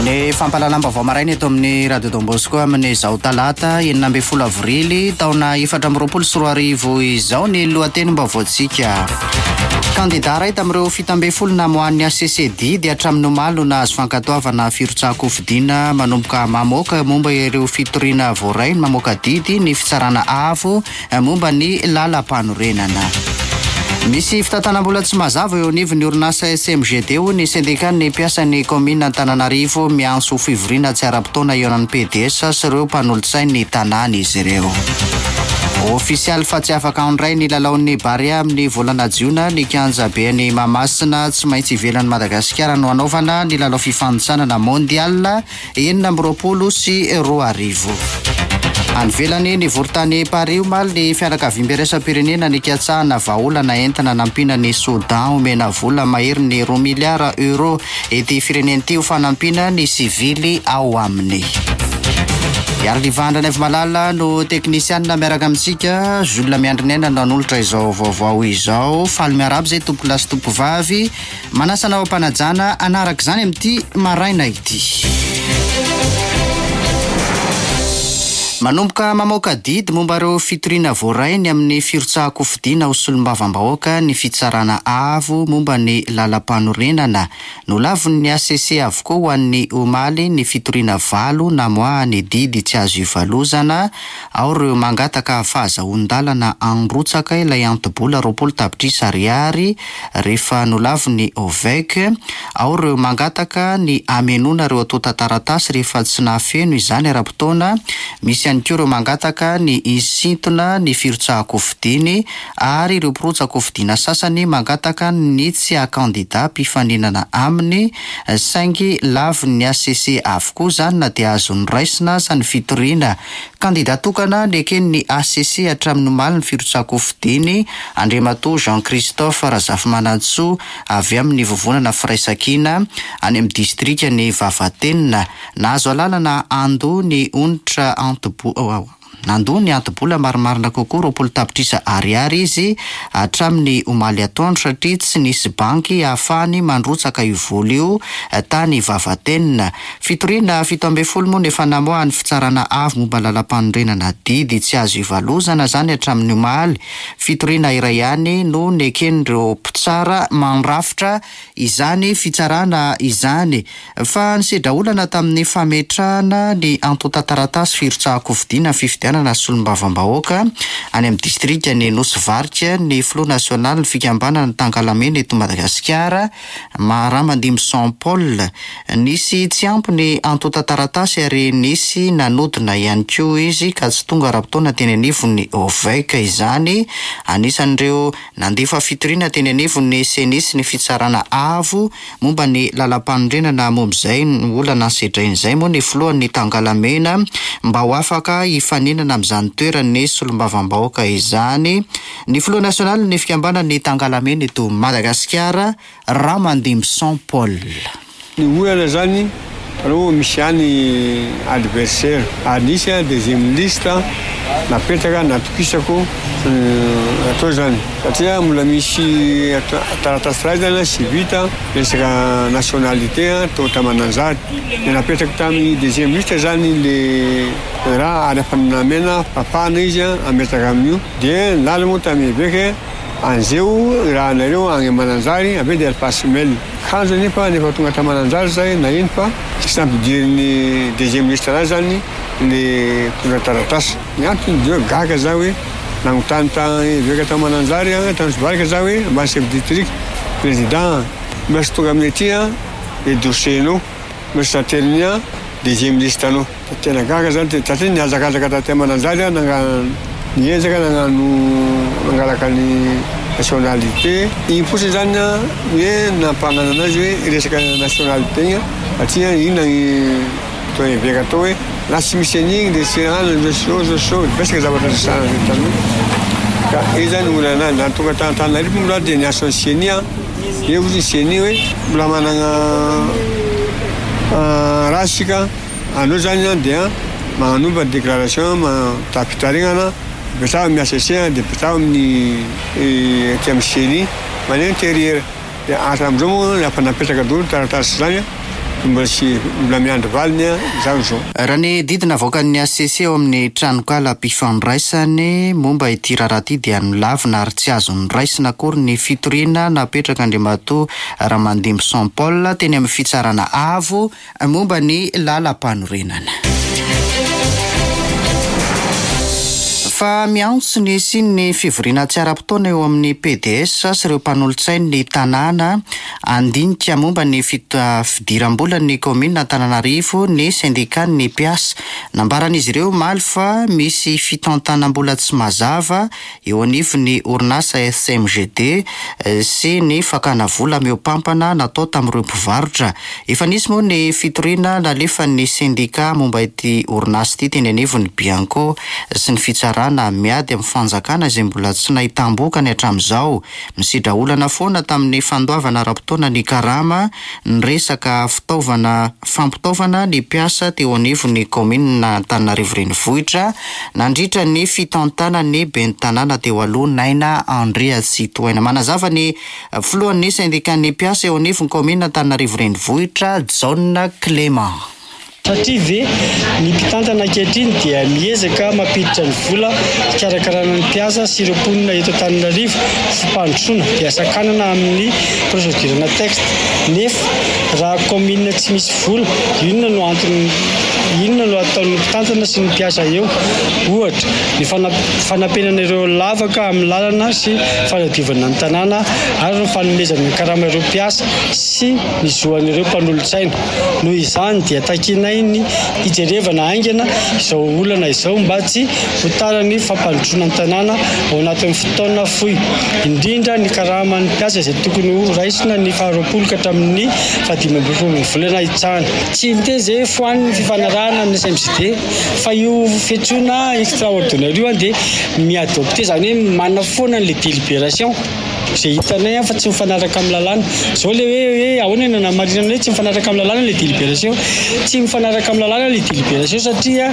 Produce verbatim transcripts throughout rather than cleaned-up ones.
Ny fampalalam-baovao maraina eto amin'ny Radio Don Bosco amin'ny izao talata enina ambin'ny folo avrily taona efatra amby roapolo sy roa arivo izao ny lohatenim-baovaontsika. Kandidata iray tamin'ireo fito ambin'ny folo namohan'ny A C C D dia hatramin'ny omaly no nahazo fankatoavana firotsahako fidiana manomboka mamoaka momba ireo fitoriana voaray mamoaka didy ny fitsarana avo momba ny lalam-panorenana. Misy fitantanam-bola tsy mazava eo anivon'ny orinasa S M G D ny syndicat-ny mpiasan'ny commune Antananarivo miantso fivoriana tsy ara-potoana eo amin'ny P D S sy ireo mpanolotsain'ny tanàna izy ireo. Ofisialy fa tsy afaka andray ny lalaon'ny Barea amin'ny volana jiona ny kianja beany Mahamasina tsy maintsy ivelan'ny Madagasikara no anaovana ny lalao fifanitsanana mondial enina amby roapolo sy roa arivo. Any velany ny vorotany Paris omaly ny fianakaviam-be raisam-pirenena nikatsahana vahaolana entana nampiana ny Soudan omena vola mahery ny roa miliara euro ety firenen'ity ho fanampiana ny sivily ao aminy. Iary Livandra Neve Malala no teknisianina miaraka amintsika Jules Miandrinena no anolotra izao vaovao izao. Faly miarabo zay tompo lasy tompo vavy manasana ao ampanajana anaraka izany amin'ity maraina ity. Manomboka mamoaka didy momba ireo fitoriana voarainy amin'ny firotsahako fidiana ho solombavam-bahoaka ny fitsarana avo momba ny lalam-panorenana no lavon'ny A C C avokoa ho an'ny omaly ny fitoriana valo namoahany didy tsy azo ivalozana ao ireo mangataka fahazahoan-dalana anrotsaka ilay antobola roapolo tapitrisa ariary rehefa no lavon'ny O V E C ao ireo mangataka ny amenona ireo atao tantaratasy rehefa tsy nahafeno izany ara-potoana. Misy ihany koa ireo mangataka ny isintona ny firotsahako fidiny ary ireo mpirotsako fidiana sasany mangataka ny tsy akandida mpifaninana aminy saingy lavon'ny A C C avokoa izany na dia azony raisina sa ny fitoriana. Kandida tokana neken'ny A C C hatramin'ny omaly ny firotsahako fidiny Andriamatoa Jean-Christophe Razafimanantsoa avy amin'ny vovonana firaisankina any amin'ny distrikany Vavatenina. Nahazo alalana ando ny onitra antobo nandò ny antobola marimarina kokoa roapolo tapitrisa ariary izy hatramin'ny omaly atoandro satria tsy nisy banky ahafahany mandrotsaka io vola io tany Vavatenina. Fitoriana fito ambin'ny folo moa nefa namoahany fitsarana avo momba lalam-panorenana didy tsy azo ivalozana zany hatramin'ny omaly. Fitoriana iray ihany no neken'ireo mpitsara mandrafitra izany fitsarana izany fa nisedraolana tamin'ny fametrahana ny antotan-taratasy firotsahako fidiana fifidianana solombavam-bahoaka any amin'ny distrikany Nosy-Varika ny Flot National ny fikambanana Tangalamena eto Madagasikara Maharamandimy Saint Paul nisy tsy ampy ny antotan-taratasy ary nisy nanodina ihany koa izy ka tsy tonga ara-potoana teny anivon'ny O V E C izany. Anisan'ireo nandefa fitoriana teny anivon'ny senisy ny fitsarana avo momba ny lalam-panorenana momb'izay olana sedrain'izay moa ny Floan'ny Tangalamena mba ho afaka ifaninana amin'izany toerany solombavam-bahoaka izany. Ny Flot National ny fikambanany Tangalamena eto Madagasikara Ramandimy Saint Paul. Ny olana zany raha misy any adversaire anisy a deuxième liste napetraka natokisako atao zany satria mbola misy taratasy ray zany sy vita resaka nationalité atao tamananjary de napetraka tamin'ny deuxième liste zany le raha ary afanamena papana izy ametraka amin'io de nala moa tamin'ny évêque anzeo raha nareo agny Mananjary avy de passe-mail kanjo nefa nefa tonga tamananjary zay na ino fa tsy nampidirin'ny deuxième liste raha zany le tonga taratasy miantony de gaga za hoe nagnotany ta évêque ta Mananjary tany Sovarika za hoe ambany chef district président mesy tonga amin'ny aty le dossier-nao mesy satelnia deuxième liste anao tena gaga zany satria niazakazaka taty Mananjary nanga niezaka nagnano nangalaka ny nationalité igny fotsiny zany hoe nampagnana anazy hoe resaka nationalité igny satria iny atao évêque atao hoe na tsy misy an'igny de tsy rano so so so besaka zavatra sasana tany ka izy zany olana na tonga tantanarivo mbola de niasa ny senia eo izy senia hoe mbola managna raha sika anao zany dia magnanova déclaration tapitarignana Bersama miasesea de bersama ni tiam sini mana interior de asam zomo la panapetra kadul taratas zanya mbola sy mbola miandry valiny a zaho zao. Raha ny didina voakan'ny A C C eo amin'ny tranokala mpifandraisany momba ity raharaha ity dia nolavina ary tsy azo niraisina akory ny fitoriana napetraka Andriamatoa Ramandimby Saint Paul teny amin'ny fitsarana avo momba ny lalam-panorenana. Fa miantso ny siny ny fivoriana tsy ara-potoana eo amin'ny P D S sy ireo mpanolotsainy ny tanàna andinika momba ny fidiram-bola ny komina Antananarivo ny sindika ny mpiasa. Nambaran'izy ireo maly fa misy fitantanam-bola tsy mazava eo anivon'ny orinasa S M G D sy ny fakana vola miompampana natao tamin'ireo mpivarotra. Efa nisy moa ny fitoriana nalefa ny sindika momba ity orinasa ity teny anivon'ny Bianco sy ny fitsarana na miady amin'ny fanjakana izay mbola tsy nahitam-boka ny hatramin'izao. Misidra olana foana tamin'ny fandoavana ara-potoana ny karama ny resaka fitaovana fampitaovana ny mpiasa teo anivon'ny komina Antananarivo renivohitra nandritra ny fitantana ny ben'ny tanàna teo aloha Naina Andrea Sitoaina. Manazava ny filohan'ny sindikan'ny mpiasa eo anivon'ny komina Antananarivo renivohitra John Clément. Satria ve ny mpitantana ankehitriny dia miezaka mampiditra ny vola hikarakarana ny mpiasa sy ireo mponina eto Antananarivo sy mpandrosoana dia sakanana amin'ny prosedurana texte. Nefa raha komina tsy misy vola, inona no antony inona no ataon'ny mpitantana sy ny mpiasa eo? Ohatra, ny fanampenana ireo lavaka amin'ny lalana sy fanadiovana ny tanàna ary ny fanomezana ny karama ireo mpiasa sy ny zoan'ireo mpanolotsaina. Noho izany dia takina ny hijerevana aingana izao olana izao mba tsy hotarany fampandrosoana ny tanàna ao anatin'ny fotoana fohy, indrindra ny karaman'ny mpiasa izay tokony ho raisina ny faharoapolo ka hatramin'ny fahadimy amby roapolo volana hitsahana. Tsy miteza hoe foan'ny fifanarahana amin'ny S M G D fa io fiantsoana extraordinaire io dia miadopte, izany hoe manana foana ny délibération izay hitanay fa tsy mifanaraka amin'ny lalàna. Zao le hoe hoe ahoana ny namarinana hoe tsy mifanaraka amin'ny lalàna ilay délibération, tsy mifanaraka amin'ny lalàna ilay délibération satria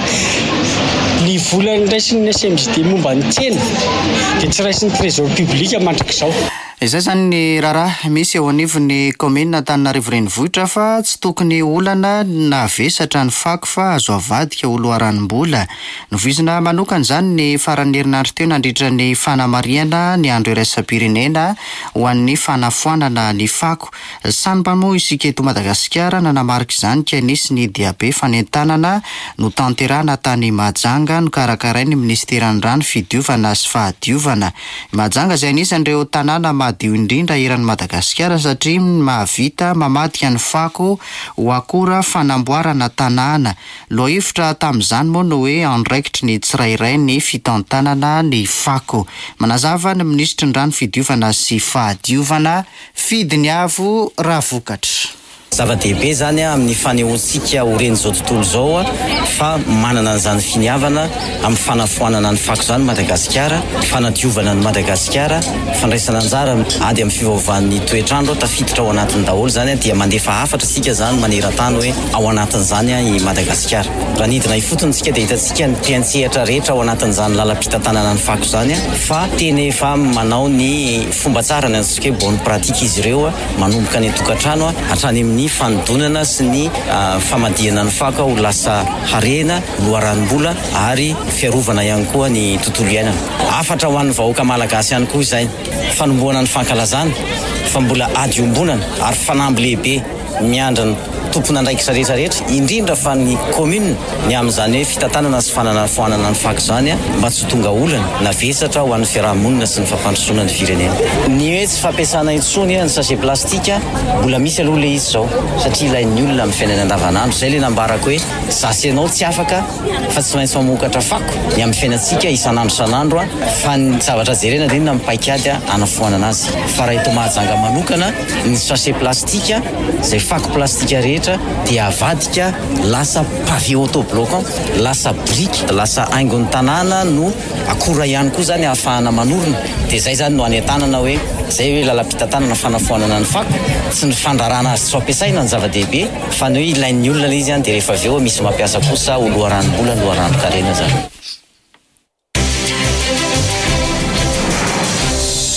ny vola raisin'ny S M G D momba ny tsena dia tsy raisin'ny trésor public mandrak'izao. Izay zany ny raharaha misy eo anivon'ny komina Antananarivo renivohitra fa tsy tokony olana na vesatra ny fako fa azo avadika ho loharanimbola. Novizina manokana zany ny faran'ny herinandro teo nandritra ny fanamariana ny andro iraisam-pirenena ho an'ny fanafoanana ny fako. Sanimpamoa isika eto Madagasikara nanamarika izany ka nisy ny diabe fanentanana no tanterana tany Mahajanga no karakarain'ny ministeran'ny rano fidiovana sy fahadiovana. Mahajanga izay anisan'ireo tanàna madio indrindra eran'ny Madagasikara satria mahavita mamadika ny fako ho akora fanamboarana tanàna. Lohevitra tamin'izany moa no hoe andraikitry ny tsirairay ny fitantanana ny fako. Manazava ny ministry ny rano fidiovana sy fahadiovana Fidiny Avo Ravokatra. Zava-dehibe zany amin'ny fanehoantsika ho reny zao tontolo zao fa manana an'izany finiavana amin'ny fanafoanana ny fako zany Madagasikara, fanadiovana ny Madagasikara, fandraisana anjara ady amin'ny fiovaovan'ny toetrandro tafiditra ao anatin'ny daholo zany dia mandefa hafatra sika zany maneran-tany hoe ao anatin'izany i Madagasikara. Raha nidina ifotony tsika dia hitantsika ny mpiantsehatra rehetra ao anatin'izany lalam-pitantanana ny fako zany fa tena efa manao ny fomba tsara ny antsika hoe bonne pratique izy ireo manomboka ny tokantrano hatrany amin'ny fanodonana sy ny uh, famadihana ny fako ho lasa harena, loharanimbola ary fiarovana ihany koa ny tontolo iainana. Afatra ho an'ny vahoaka malagasy ihany koa izay fanombohana ny fankalazana fa mbola adiombonana ary fanamby lehibe miandra ny tompona andraikitra rehetra rehetra indrindra fa ny commune ny amin'izany hoe fitantanana sy fananafoanana ny fako zany mba tsy tonga olana na vesatra ho an'ny fiarahamonina sy ny fampandrosoana ny firenena. Ny hoe tsy fampiasana intsony ny sachet plastika mbola misy aloha le izy zao satria ilain'ny olona amin'ny fiainana andavanandro. Zay le nambarako hoe zasenao tsy afaka fa tsy maintsy mamokatra fako ny amin'ny fiainantsika isanandro isanandro fa ny zavatra jerena dia na mipaikady anafoanana azy. Fa raha eto Mahajanga manokana ny sachet plastika zay fako plastika rehetra dia avadika lasa pavé autobloquant, lasa brique, lasa haingon'ny tanàna no akora ihany koa zany ahafahana manorina. Dia zay zany no anentanana hoe zay hoe lalam-pitantanana fanafoanana ny fako tsy ny fandrarana azy tsy ampiasaina ny zava-dehibe fa ny hoe ilain'ny olona le izy zany dia rehefa avy eo misy mampiasa kosa ho loharanimbola loharanonkarena zany. Fa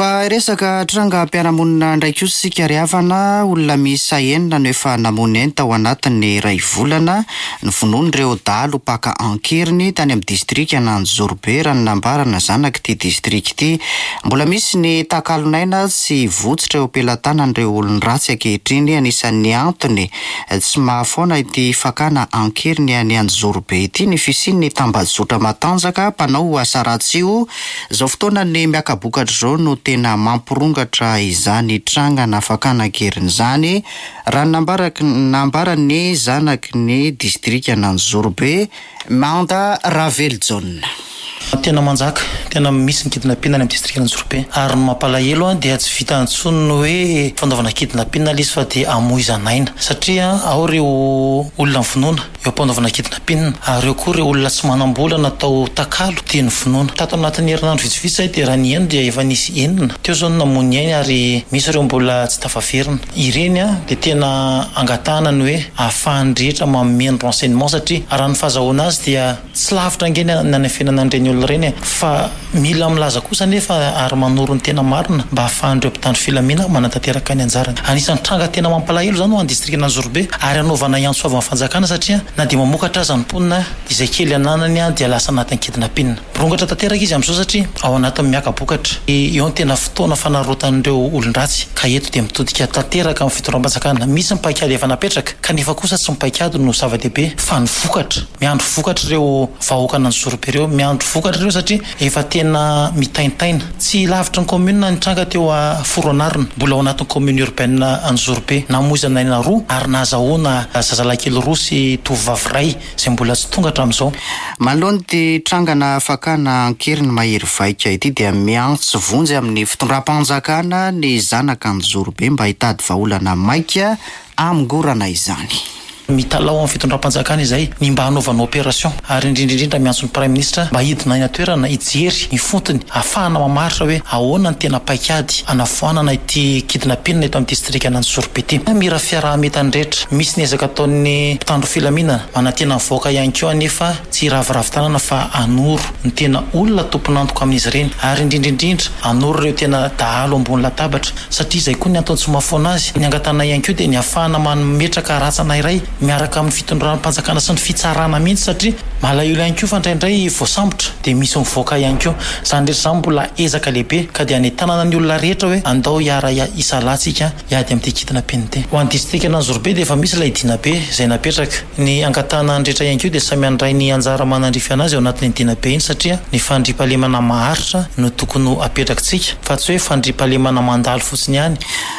Fa resaka tranga mpiara-monina ndraiky kosa sika riavana olona miisa enina no efa namony eny tao anatin'ny ray volana ny vonon'ireo dalo paka ankiriny tany amin'ny distrika Ananjorobe raha ny nambarana zanaky ty distrika ity. Mbola misy ny takalonaina sy votsitra eo ampelantanan'ireo olon-dratsy ankehitriny anisan'ny antony tsy mahafoana ity fakana ankiriny any Anjorobe ity ny fisian'ny tambazotra matanjaka mpanao asa ratsy io. Zao fotoana ny miakabokatra zao no tena mampirongatra izany tranga na fakana ankiriny zany raha nambaraka nambarany zanaky ny distrika Ananjorobe Manda Raveljon. Tena manjaka, tena misy ny kidinapina any amin'ny distrika Ananjorobe ary ny mampalahelo a dia tsy vita antsony ny hoe fanaovana kidinapina izy fa dia amoizanaina satria ao reo olona mivonona eo am-panaovana kidinapina ary eo koa reo olona tsy manam-bola natao takalo dia ny vonoana. Tato anatin'ny herinandro vitsivitsy dia raha ny eny dia efa nisy enina teo zao namony ainy ary misy reo mbola tsy tafaverina. Ireny a dia tena angatahana ny hoe ahafahan'ny rehetra mameno renseignement satria raha ny fahazahoana azy dia tsy lavitra angeny nany fiainanan'ireny olona reny fa mila milaza kosa nefa ary manoro ny tena marina mba ahafahan'ireo mpitandro filaminana manatanteraka ny anjarany. Anisan'ny tranga tena mampalahelo zany ho any distrika Ananjorobe ary anaovana iantso avy amin'ny fanjakana satria na dia mamokatra aza ny mponina izay kely ananany a dia lasa anatin'ny kidinapina. Rongatra tanteraka izy amin'izao satria ao anatin'ny miakabokatra eo ny tena fotoana fanarotan'ireo olon-dratsy ka eto dia mitodika tanteraka amin'ny fitondram-panjakana. Misy mipaikady efa napetraka kanefa kosa tsy mipaikady no zava-dehibe fa ny vokatra miandro vokatra ireo vahoaka Ananjorobe ireo miandro vokatra ireo satria efa tena mitaintaina. Tsy lavitra ny commune ny tranga teo a Foronarina mbola ao anatin'ny commune urbaine Anjorobe namoizanaina roa ary nahazahoana zazalakely roa sy tovovavy ray izay mbola tsy tonga hatramin'izao. Manoloany ty trangana fakana ankiriny mahery vaika ity dia miantso vonjy amin'ny fitondram-panjakana ny zanaka Anjorobe mba hitady vahaolana maika amingorana izany. Mitalao amin'ny fitondram-panjakana izay ny mba hanaovana opération ary indrindrindrindra miantso ny prime ministre mba hidina ina toerana hijery ny fotony ahafahana mamaritra hoe ahoana ny tena paikady anafoanana ity kidinapina eto amin'ny distrika Ananjorobe ity. Mira fiaraha-metany rehetra misy ny ezaka ataon'ny mpitandro filaminana manantena mivoaka ihany koa anefa tsy raviravitanana fa anoro ny tena olona tomponantoko amin'izy ireny ary indrindrindrindra anoro ireo tena dahalo ambony latabatra satria izay koa ny antony tsy mahafoana azy. Ny angatana ihany koa dia ny ahafahana mametraka ratsana iray miaraka amin'ny fitondram-panjakana sy ny fitsarana mihitsy satria malahelo ihany koa fa indraindray voasambotra dia misy mivoaka ihany koa. Zany rehetra zany mbola ezaka lehibe ka dia anentanana ny olona rehetra hoe andao hiara isalatsika hiady amin'ity kidinapina ity. Ho an'ny distrika Ananjorobe dia efa misy ilay dinabe izay napetraka. Ny angatahana ny rehetra ihany koa dia samy andray ny anjara manandrify anazy ao anatin'ny dinabe iny satria ny fandriampahalemana maharitra no tokony ho apetrakintsika fa tsy hoe fandriampahalemana mandalo fotsiny ihany.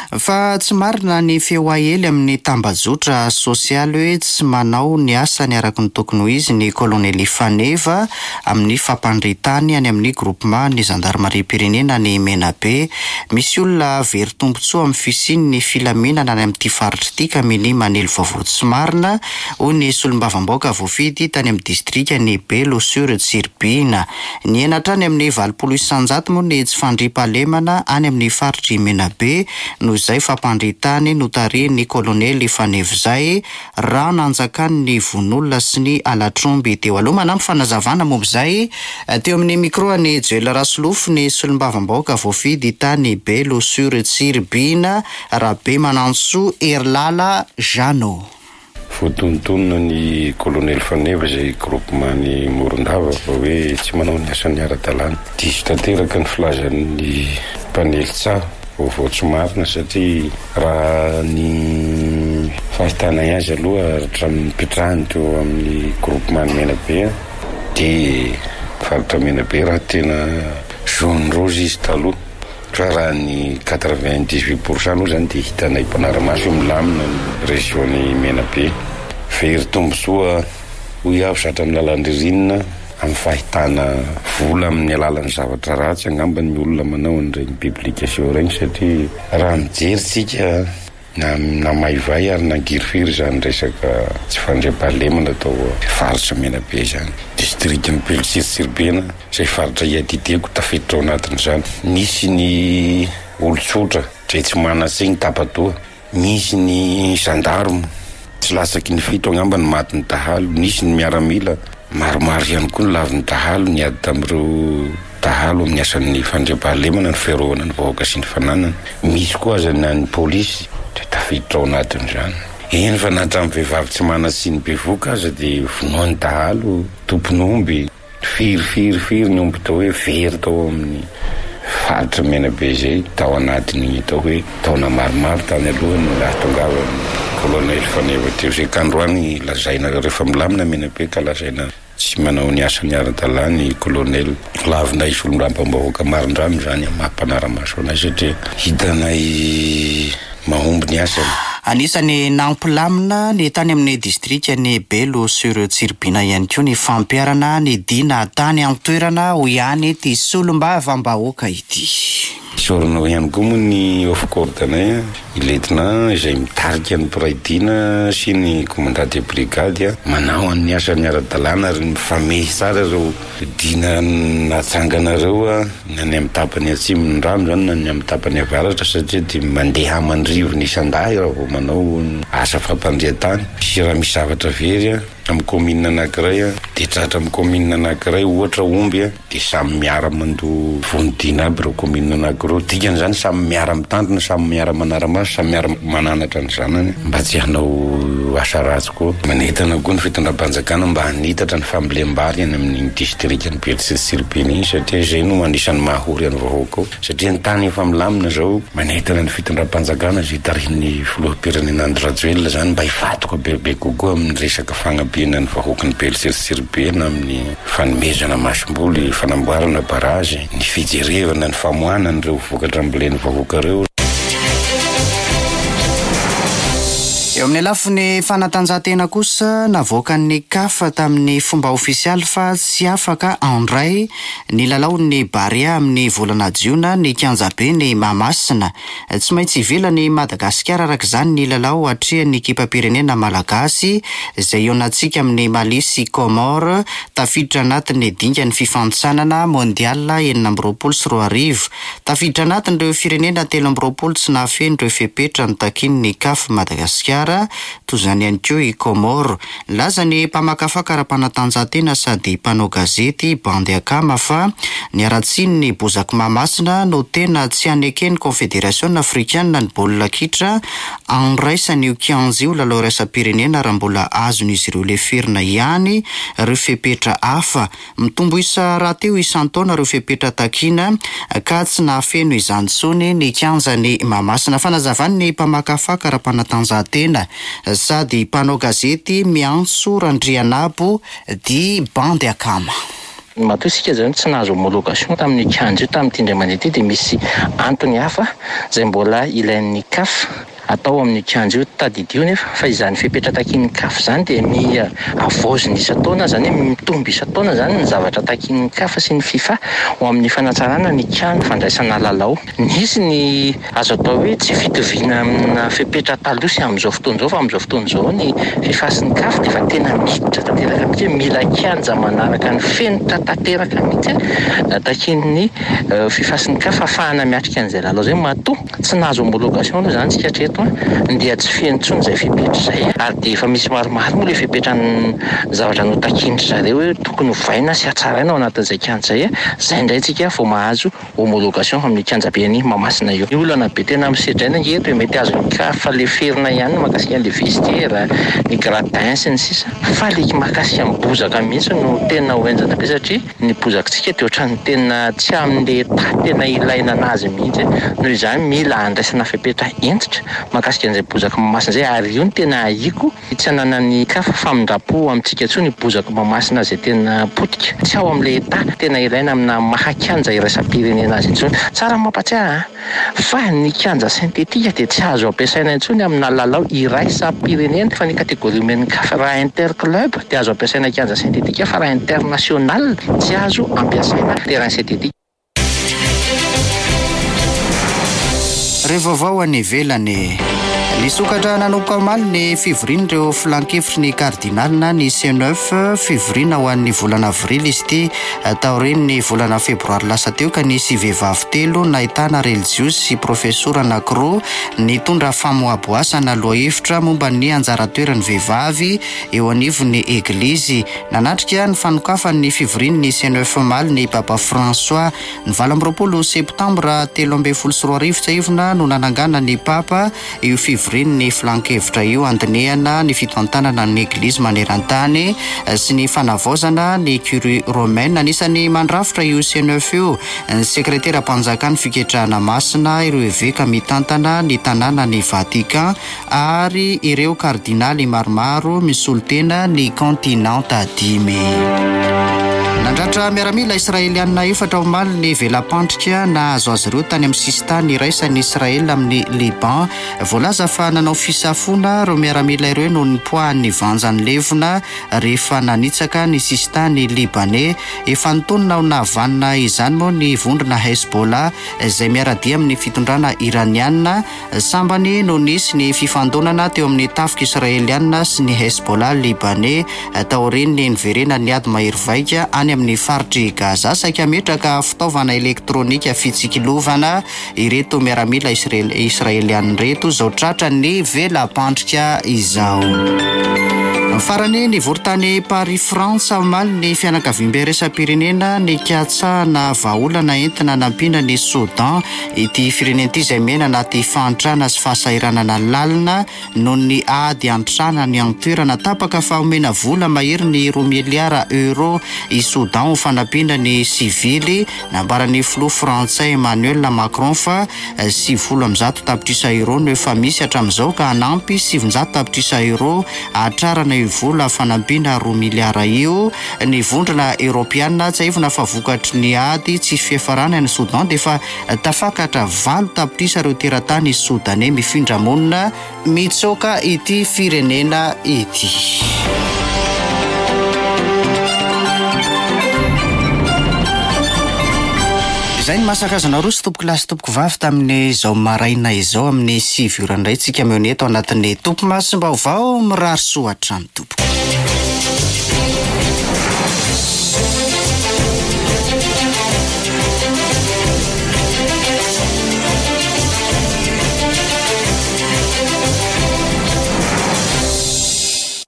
Fa tsy marina ny feo ahely amin'ny tambazotra sosialy hoe tsy manao ny asany araka ny tokony ho izy ny kolonely Faneva amin'ny fampandritany any amin'ny groupement ny gendarmerie pirenena ny Menabe. Misy olona very tombontsoa amin'ny fisian'ny filaminana any amin'ity faritra ity ka miny manelo vaovao tsy marina hoy ny solombavam-baoaka voafidy tany amin'ny distrika ny Belo sur Tsirbina. Ny enatra any amin'ny valopolo isan-jato moa ny tsy fandriampahalemana any amin'ny faritry Menabe noho izay fampandritany notariny kolonely Faneva izay raha nanjakany ny vonolona sy ny alatromby teo aloha. Manampy fanazavana momba izay teo amin'ny micro ny Joel Rasolofo ny solombavam-baoaka voafidy tany Belo sur Tsirbina Rabe Manantso Erlala Jano. Voatontonona ny kolonely Faneva izay groupement ny Morondava fa hoe tsy manao ny asany ara-dalàna. Diso tanteraka ny filazan'ny mpanely tsara vaovao tsy marina satria raha ny fahitana azy aloha hatramin'ny pitrahany teo amin'ny groupement Menabe dia faritra Menabe raha tena jaune rose izy taloha. Raha ny quatre-vingt-dix-huit pourcent aloha zany dia hitanay mpanaramaso milamina ny région-ny Menabe. Very tombontsoa hoy avy zatra amin'ny lalan'ny ririnina amin'ny fahitana vola amin'ny alalan'ny zavatra ratsy angambany ny olona manao an'ireny publication ireny satria raha mijery tsika na namaivay ary nangirifiry zany resaka tsy fandriampahalemana atao faritra Menabe zany. Distriktin'ny Belo sur Tsirbina izay faritra iadideko tafiditra ao anatin'izany. Misy ny olon-tsotra izay tsy mana-tsainy tapadoha. Misy ny gendarme tsy lasaky ny fito angamba ny maty ny dahalo. Misy ny miaramila maromaro ihany koa ny lavy ny dahalo niady tamin'ireo tahalo amin'ny asan'ny fandriampahalemana ny fiarovana ny vahoaka sy ny fananana. Misy koa aza ny polisy dia tafiditra ao anatin'izany. Eny fa natramin'ny vehivavy tsy manasiny bevoka aza dia vonoany tahalo tompon'omby firifirifiry ny omby tao hoe very tao amin'ny faritra mena be zay tao anatiny tao hoe taona maromaro tany alohany ahatongavan'ny kolonely Faneva teo. Zay kandroany lazaina rehefa milamina mena be ka lazaina tsy manao ny asany ara-dalà ny kolonely lavina isolom-rampam-bahoaka marindrano zany amin'ny mampanara-maso anazy satria hitanay mahomby ny asany. Anisany nampilamina ny tany amin'ny distrika ny Belo sur Tsiribina ihany koa ny fampiarana ny dina tany amin'ny toerana ho ihany ity solombavam-bahoaka ity. Sorona ihany koa moa ny off-courtanay iletina izay mitarika ny piraidina sy ny commandant de brigade manao an'ny asany ara-dalàna ary mifamehy tsara ireo dina natsanganareo ny any amin'ny tapany atsimon'ny rano zany na ny amin'ny tapany avaratra satria dia mandeha mandrivo ny isan-dahy raha vao manao asa fampandria-tany. Sy raha misy zavatra very amin'ny commune anankiray dia tratra amin'ny commune anankiray ohatra omby dia samy miara mandoa vonodina aby ireo commune anankiroa. Dikan'izany samy miara mitandrina, samy miara manara-maso, samy miara mananatra ny zanany mba tsy hanao asa ratsy koa. Manentana koa ny fitondram-panjakana mba hanitatra ny fambolem-bary any amin'ny distrika ny Belo sy Tsiribina iny satria izay no anisany mahory any vahoaka ao. Satria ny tany efa milamina zao manentana ny fitondram-panjakana izay tarihin'ny filoham-pirenena Andry Rajoelina zany mba hifatoka bebe kokoa amin'ny resaka fagnabiana ny vahoaka ny Belo sy Tsiribina amin'ny fanomezana masom-boly, fanamboarana barazy, ny fijerevana, ny famoahana ireo vokatra amboleny vahoaka ireo. Eo amin'ny lafiny fanatanjahantena kosa navoaka ny kafa tamin'ny fomba ofisialy fa tsy afaka andray ny lalao ny Barea amin'ny volana jiona ny kianjabe ny Mahamasina. Tsy maintsy ivelany Madagasikara araka izany ny lalao atria ny ekipam-pirenena malagasy izay eo anatsika amin'ny Mali sy Comore tafiditra anatin'ny dinga ny fifanitsanana mondial enina amby roapolo sy roa arivo. Tafiditra anatin'ireo firenena telo amby roapolo sy nahafen'ireo fepetra ny takin'ny kafa Madagasikara toy izany ihany koa i Comore. Laza ny mpamakafaka ara-panatanjahantena sady mpanao gazety Bandy Akama fa ny aratsiny ny bozaka Mahamasina no tena tsy anekeny Confédération africaine ny baolina kitra anraisany io kianjo io lalao raisam-pirenena raha mbola azon'izy ireo le ferina ihany ireo fepetra hafa. Mitombo isa raha teo isan-taona ireo fepetra takina ka tsy nahafeno izany intsony ny kianjany Mahamasina. Fanazavany ny mpamakafaka ara-panatanjahantena sady mpanao gazety Miantso Randrianabo di Bandy Akama. Matoa isika zany tsy nahazo homologation tamin'ny kianjo io tamin'ity indray mandeha ity dia misy antony hafa izay mbola ilain'ny kafa atao amin'ny kianjo io tadidio nefa fa izany fepetra takin'ny kafa zany dia mi avoziny isan-taona zany mitombo isan-taona zany ny zavatra takin'ny kafa sy ny FIFA ho amin'ny fanatsarana ny kianjo fandraisana lalao. Nisy ny azo atao hoe tsy fitoviana amina fepetra taloha sy amin'izao fotoan'izao fa amin'izao fotoan'izao ny FIFA sy ny kafa dia efa tena miditra tanteraka mihitsy mila kianja manaraka ny fenitra tanteraka mihitsy takin'ny FIFA sy ny kafa afahana miatrika an'izay lalao zay. Matoa tsy nahazo homologation aloha zany tsika hatreto dia tsy feno intsony izay fepetra izay ary dia efa misy maromaro moa le fepetra ny zavatra no takinitra zareo hoe tokony hovaina sy hatsaraina ao anatin'izay kianja izay. Izay indray tsika vao mahazo homologation amin'ny kianjaben'ny Mahamasina io. Ny olana be tena misedraina ngeto hoe mety azo kafa le ferina ihany makasika an'le vestiaire, ny gradin sy ny sisa fa le makasika amin'ny bozaka mihitsy no tena hoenjana be satria ny bozakatsika dia ohatrany tena tsy amin'le ta tena ilaina anazy mihitsy. Noho izany mila andraisana fepetra entitra makasika an'izay bozaka Mahamasina izay ary io ny tena ahiko tsy hananany kafa famindrapo amintsika intsony bozaka Mahamasina izay tena potika tsy ao amin'le ta tena ilaina amina maha-kianja iraisam-pirenena azy intsony. Tsara mampatsiahy fa ny kianja sentetika dia tsy azo ampiasaina intsony amina lalao iraisam-pirenena fa ny kategoria omen'ny kafa raha interclub dia azo ampiasaina kianja sentetika fa raha international tsy azo ampiasaina terrain sentetika. Rehefa vao any ivelany Nisokatra nanomboka omaly ny fivoriana ireo flankefitry ny cardinalna ny C neuf fivoriana ho an'ny volana avril izy ity taoriny ny volana febroary lasa teo ka nisy vehivavy telo nahitana religiosy sy profesora anankiroa nitondra famoaboasana lohahevitra momba ny anjara toeran'ny vehivavy eo anivon'ny eglizy. Nanatrika ny fanokafan'ny fivoriana ny C neuf omaly ny Papa François ny valo amby roapolo septambra telo ambin'ny folo sy roa arivo tsaivona no nanangana ny Papa io fivoriana ny flankevitra io andinehana ny fitantanana ny eglizy maneran-tany sy ny fanavaozana ny curie romaine. Anisany mandrafitra io C neuf io ny sekretera mpanjakany fiketrahana masina ireo eveka mitantana ny tanàna ny Vatican ary ireo kardinaly maromaro misolotena ny kontinanta dimy. Nandratra miaramila Israelianina efatra omaly ny velam-pandrika na azo azy ireo tany amin'ny sistany iraisan'ny Israel amin'ny Liban. Voalaza fa nanao fisafona ireo miaramila ireo noho ny poahan'ny vanjan'ny levona rehefa nanitsaka ny sistany libanais. Efa nitonona ho nahavanina izany moa ny vondrona Hezbollah izay miaradia amin'ny fitondrana iraniana. Sambany no nisy ny fifandonana teo amin'ny tafika Israelianina sy ny Hezbollah libanais taoriny niverena ny ady mahery vaika any amin'ny faritry Gaza saika metraka fitaovana elektronika fitsikilovana ireto miaramila Israel Israeliana reto zao tratra ny velam-pandrika izao. Farany ny vorotany Paris France omaly ny fianakaviam-be resam-pirenena ny katsahana vahaolana entina nampiana ny Soudan. Ity firenena ity izay mena anaty fahantrana sy fahasairanana lalina noho ny ady antrana ny antoerana tapaka fahomena vola mahery ny roa miliara euro i Soudan ho fanampiana ny sivily. Nambaran'ny filoha frantsay Emmanuel Macron fa sivifolo amby zato tapitrisa euro no efa misy hatramin'izao ka hanampy sivinjato tapitrisa euro atrarana vola fanampiana roa miliara io. Ny vondrona Europiana tsaivona fa vokatry ny ady tsy fiafarana ny Soudan dia fa tafakatra valo tapitrisa ireo teratany Soudanais mifindra monina mitsoka ity firenena ity. Izay ny masakazana roa sy tompoko lahy sy tompoko vavy tamin'ny izao maraina izao amin'ny sivy ora indray tsika meo ny eto anatin'ny tompo masim-baovao mirary soatra ny tompoko.